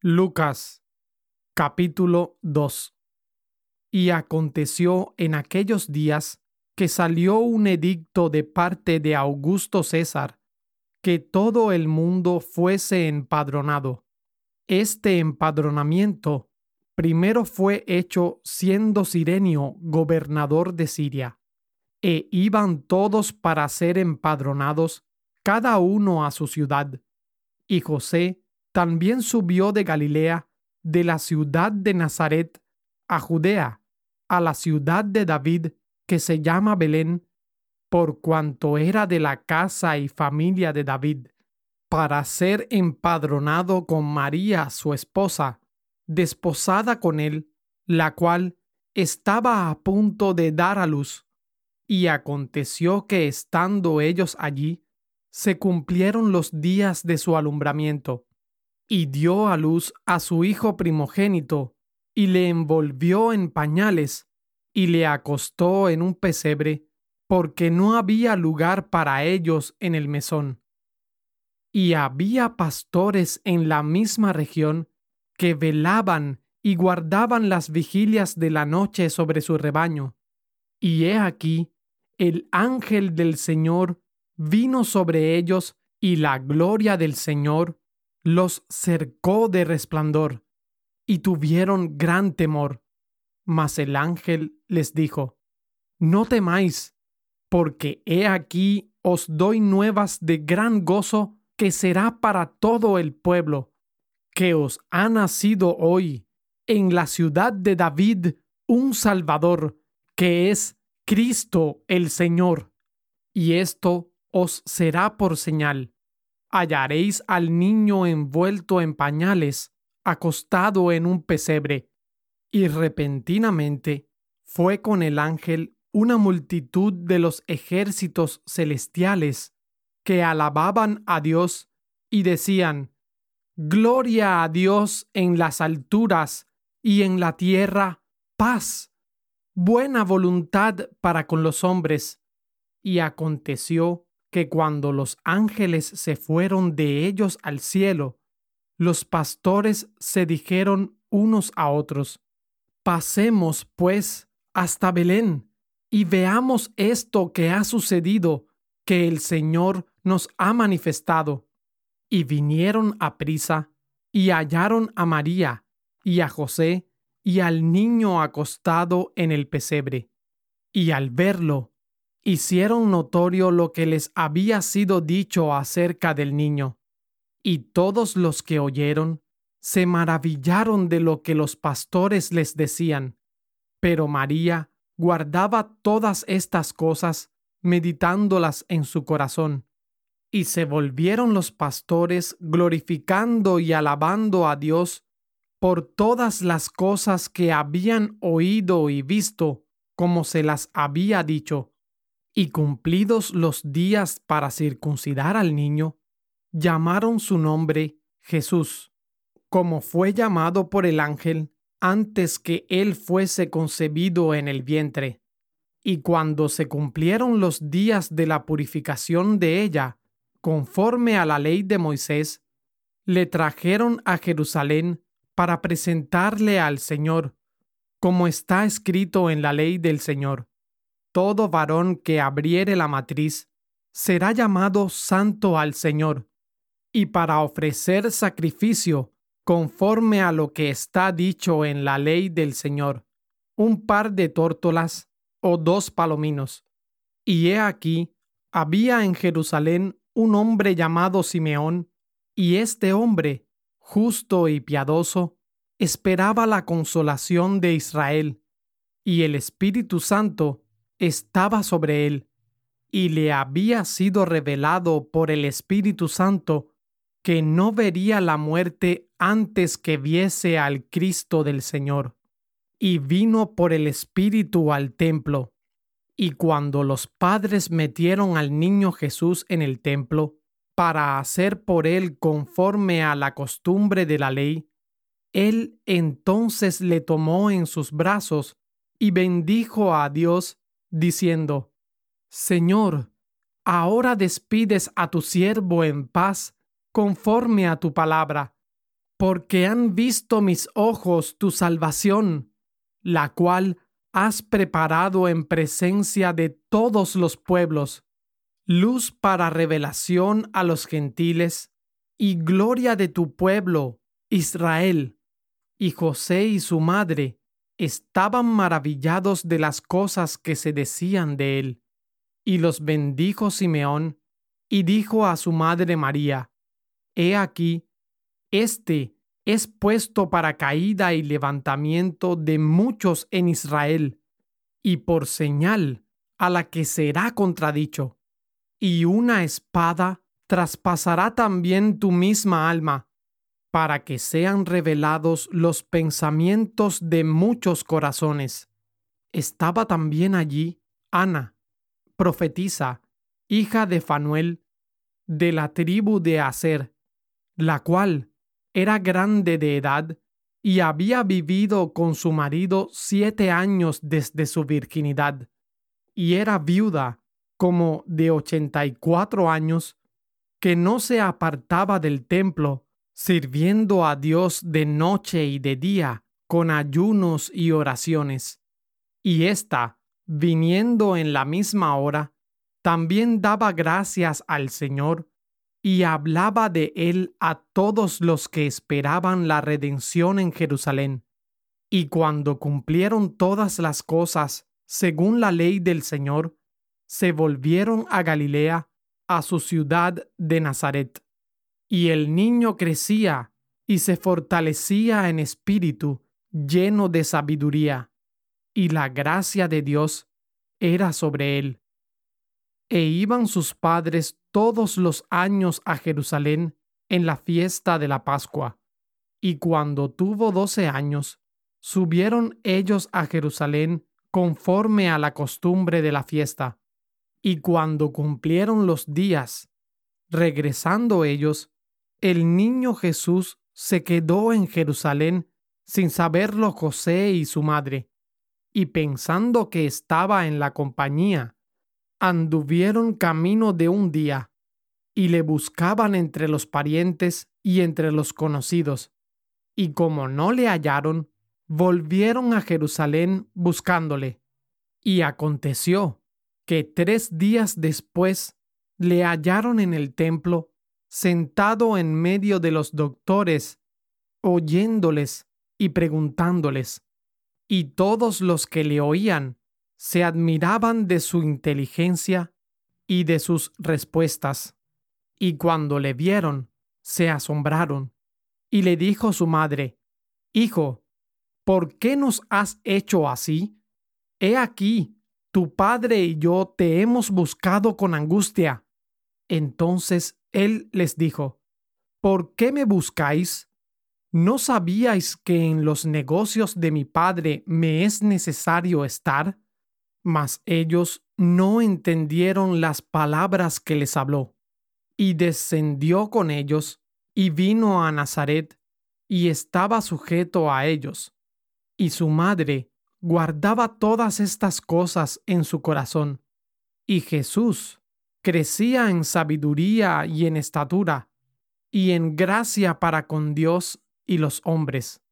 Lucas, capítulo 2. Y aconteció en aquellos días que salió un edicto de parte de Augusto César, que todo el mundo fuese empadronado. Este empadronamiento primero fue hecho siendo Cirenio gobernador de Siria, e iban todos para ser empadronados, cada uno a su ciudad. Y José también subió de Galilea, de la ciudad de Nazaret, a Judea, a la ciudad de David, que se llama Belén, por cuanto era de la casa y familia de David, para ser empadronado con María, su esposa, desposada con él, la cual estaba a punto de dar a luz. Y aconteció que estando ellos allí, se cumplieron los días de su alumbramiento, y dio a luz a su hijo primogénito, y le envolvió en pañales, y le acostó en un pesebre, porque no había lugar para ellos en el mesón. Y había pastores en la misma región que velaban y guardaban las vigilias de la noche sobre su rebaño. Y he aquí, el ángel del Señor vino sobre ellos, y la gloria del Señor los cercó de resplandor, y tuvieron gran temor. Mas el ángel les dijo: No temáis, porque he aquí os doy nuevas de gran gozo, que será para todo el pueblo, que os ha nacido hoy en la ciudad de David un Salvador, que es Cristo el Señor. Y esto os será por señal: hallaréis al niño envuelto en pañales, acostado en un pesebre. Y repentinamente fue con el ángel una multitud de los ejércitos celestiales, que alababan a Dios y decían: Gloria a Dios en las alturas, y en la tierra paz, buena voluntad para con los hombres. Y aconteció que cuando los ángeles se fueron de ellos al cielo, los pastores se dijeron unos a otros: Pasemos, pues, hasta Belén, y veamos esto que ha sucedido, que el Señor nos ha manifestado. Y vinieron aprisa, y hallaron a María, y a José, y al niño acostado en el pesebre. Y al verlo, hicieron notorio lo que les había sido dicho acerca del niño. Y todos los que oyeron se maravillaron de lo que los pastores les decían. Pero María guardaba todas estas cosas, meditándolas en su corazón. Y se volvieron los pastores glorificando y alabando a Dios por todas las cosas que habían oído y visto, como se las había dicho. Y cumplidos los días para circuncidar al niño, llamaron su nombre Jesús, como fue llamado por el ángel antes que él fuese concebido en el vientre. Y cuando se cumplieron los días de la purificación de ella, conforme a la ley de Moisés, le trajeron a Jerusalén para presentarle al Señor, como está escrito en la ley del Señor: todo varón que abriere la matriz será llamado santo al Señor. Y para ofrecer sacrificio conforme a lo que está dicho en la ley del Señor, un par de tórtolas o 2 palominos. Y he aquí, había en Jerusalén un hombre llamado Simeón, y este hombre, justo y piadoso, esperaba la consolación de Israel, y el Espíritu Santo estaba sobre él, y le había sido revelado por el Espíritu Santo que no vería la muerte antes que viese al Cristo del Señor. Y vino por el Espíritu al templo. Y cuando los padres metieron al niño Jesús en el templo, para hacer por él conforme a la costumbre de la ley, él entonces le tomó en sus brazos y bendijo a Dios, diciendo: Señor, ahora despides a tu siervo en paz, conforme a tu palabra, porque han visto mis ojos tu salvación, la cual has preparado en presencia de todos los pueblos, luz para revelación a los gentiles y gloria de tu pueblo, Israel. Y José y su madre estaban maravillados de las cosas que se decían de él. Y los bendijo Simeón, y dijo a su madre María: He aquí, este es puesto para caída y levantamiento de muchos en Israel, y por señal a la que será contradicho. Y una espada traspasará también tu misma alma, para que sean revelados los pensamientos de muchos corazones. Estaba también allí Ana, profetisa, hija de Fanuel, de la tribu de Aser, la cual era grande de edad y había vivido con su marido 7 años desde su virginidad, y era viuda como de 84 años, que no se apartaba del templo, sirviendo a Dios de noche y de día con ayunos y oraciones. Y ésta, viniendo en la misma hora, también daba gracias al Señor y hablaba de él a todos los que esperaban la redención en Jerusalén. Y cuando cumplieron todas las cosas según la ley del Señor, se volvieron a Galilea, a su ciudad de Nazaret. Y el niño crecía y se fortalecía en espíritu, lleno de sabiduría, y la gracia de Dios era sobre él. E iban sus padres todos los años a Jerusalén en la fiesta de la Pascua. Y cuando tuvo 12 años, subieron ellos a Jerusalén conforme a la costumbre de la fiesta. Y cuando cumplieron los días, regresando ellos, el niño Jesús se quedó en Jerusalén sin saberlo José y su madre. Y pensando que estaba en la compañía, anduvieron camino de un día, y le buscaban entre los parientes y entre los conocidos. Y como no le hallaron, volvieron a Jerusalén buscándole. Y aconteció que 3 días después le hallaron en el templo, sentado en medio de los doctores, oyéndoles y preguntándoles. Y todos los que le oían se admiraban de su inteligencia y de sus respuestas. Y cuando le vieron, se asombraron. Y le dijo su madre: Hijo, ¿por qué nos has hecho así? He aquí, tu padre y yo te hemos buscado con angustia. Entonces él les dijo: ¿Por qué me buscáis? ¿No sabíais que en los negocios de mi padre me es necesario estar? Mas ellos no entendieron las palabras que les habló. Y descendió con ellos, y vino a Nazaret, y estaba sujeto a ellos. Y su madre guardaba todas estas cosas en su corazón. Y Jesús crecía en sabiduría y en estatura, y en gracia para con Dios y los hombres.